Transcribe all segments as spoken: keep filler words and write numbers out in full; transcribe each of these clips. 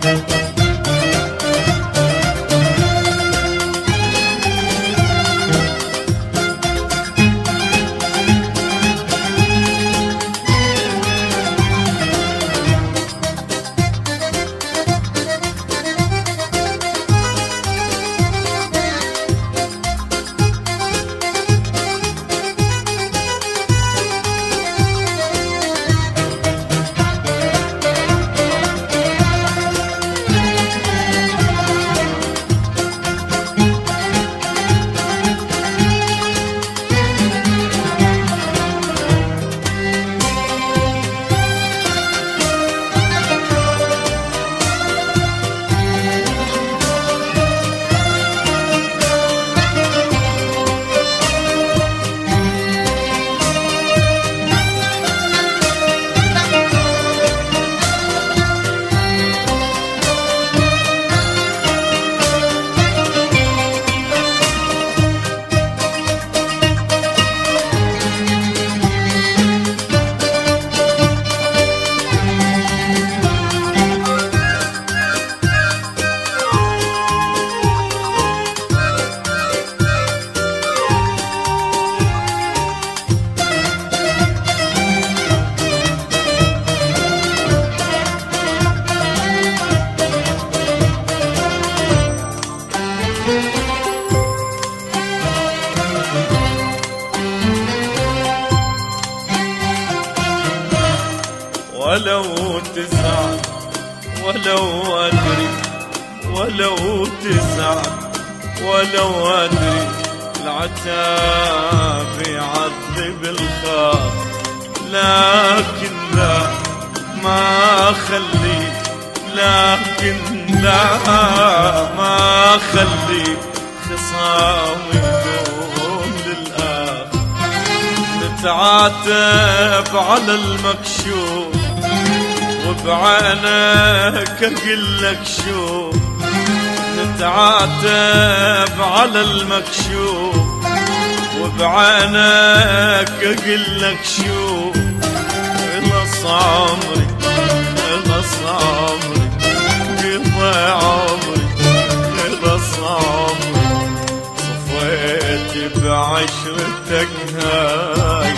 ولو تزعل ولو أدري، ولو تزعل ولو أدري، العتاب يعذب الخاف، لكن لا ما خلي، لكن لا ما خلي خصامي يدوم للآخر. نتعاتب على المكشوف وبعينك اقلك شوف، نتعاتب على المكشوف وبعينك اقلك شوف. خلص عمري خلص عمري قضى عمري خلص عمري، صفيت بعشرتك هاي.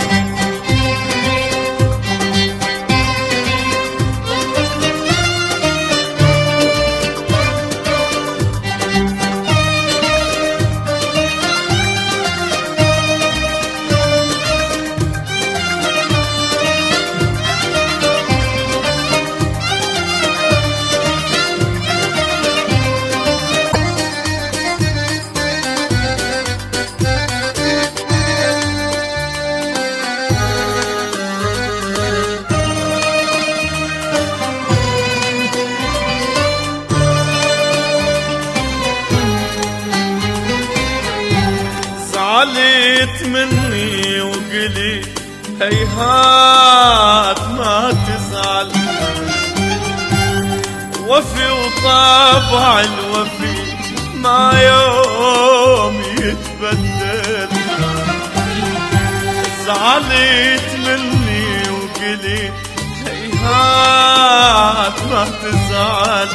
زعلت مني وقلت هيهات ما تزعل، وفي وطبع الوفي ما يوم يتبدل. زعلت مني وقلت هيهات ما تزعل،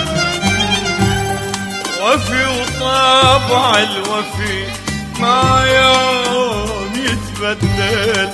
وفي وطبع الوفي ما يوم يتبدل.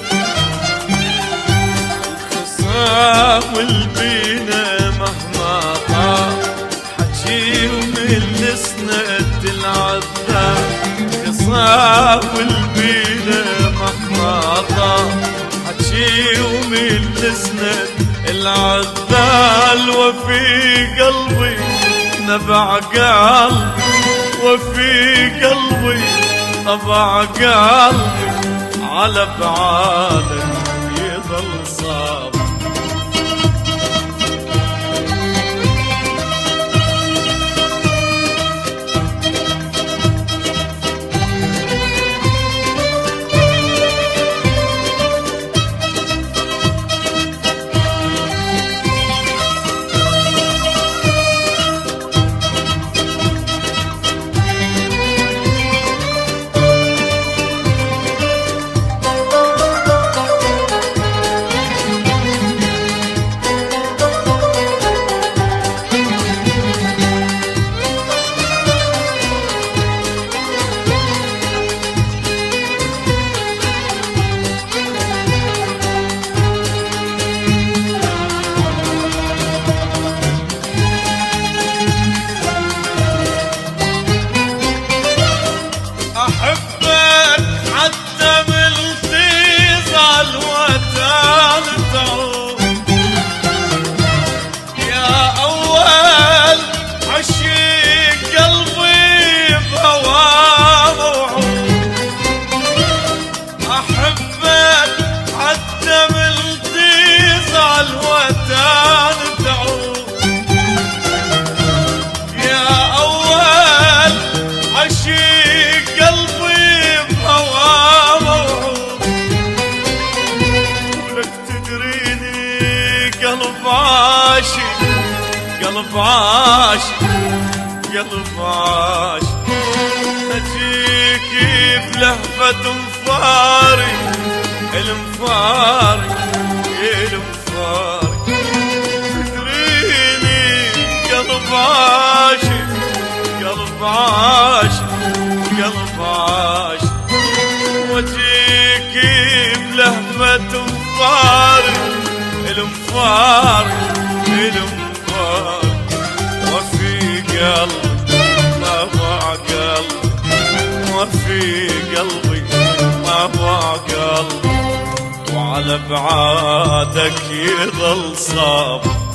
الخصام والبينا مهما طال حجي ومن سنة العذاب. الخصام والبينا مهما طال حجي ومن سنة العذاب. وفي قلبي نبع قلبي، وفي قلبي طبع قلبي على بعالك يظل صاب. قلب عاش قلب عاش اجيك بلهفة مفارق المفارق المفارق تدريني قلب عاش قلب عاش قلب عاش واجيك بلهفة مفارق المفارق المفارق وفي قلبي ما ضاع قلبي وفي قلبي ما ضاع قلبي وعلى بعادك يظل صابر